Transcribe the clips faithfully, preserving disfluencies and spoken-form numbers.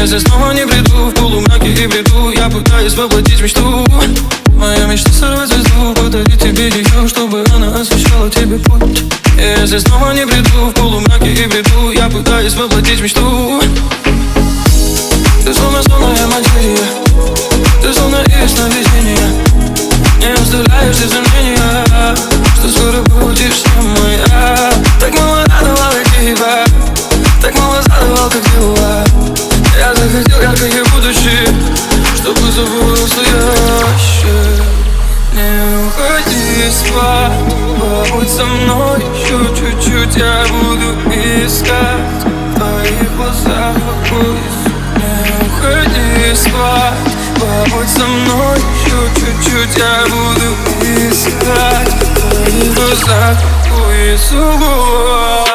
Если снова не приду в полумраке и бреду, я пытаюсь воплотить мечту. Моя мечта сорвать звезду, подарить тебе ее, чтобы она освещала тебе путь. Если снова не приду в полумраке и бреду, я пытаюсь воплотить мечту. Ты словно сонная материя, ты словно из сновидения. Не оставляешь ты сомнения, что скоро будешь со мной. Так мало радовал тебя, так мало задавал, как дела. Я захотел яркое будущее, чтобы забыл настоящее. Не уходи спать, побудь со мной еще чуть-чуть. Я буду искать в твоих глазах покой. Не уходи спать, побудь со мной еще чуть-чуть. Я буду искать в твоих глазах покой и сугубо.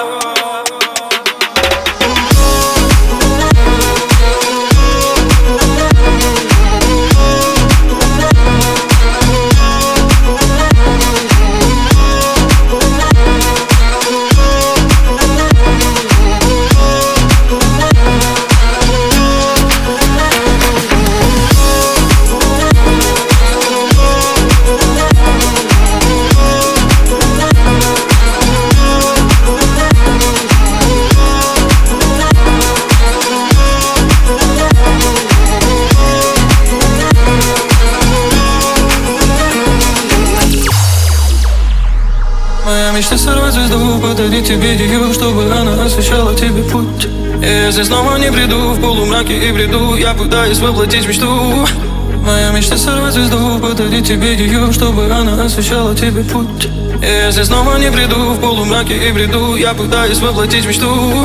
Моя мечта сорвать звезду, подарить тебе ее, чтобы она освещала тебе путь. Если снова не приду в полумраке и бреду, я пытаюсь воплотить мечту. Моя мечта сорвать звезду, подарить тебе ее, чтобы она освещала тебе путь. Если снова не приду в полумраке и бреду, я пытаюсь воплотить мечту.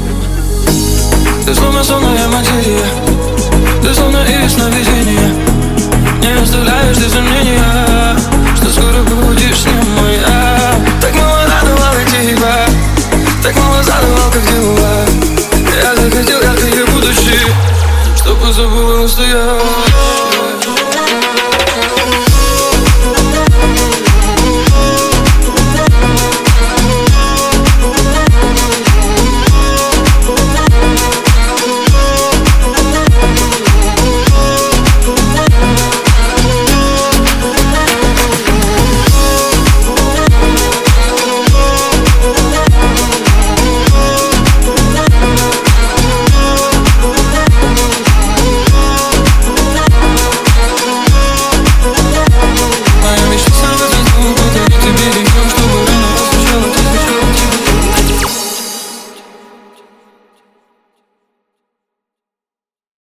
Ты словно сонная материя, ты словно из сновидения. Не оставляешь ты сомнения, что скоро будешь с мной. Так мало радовал тебя, так мало задавал, как дела. Я захотел яркое будущее, чтобы забыла настоящее.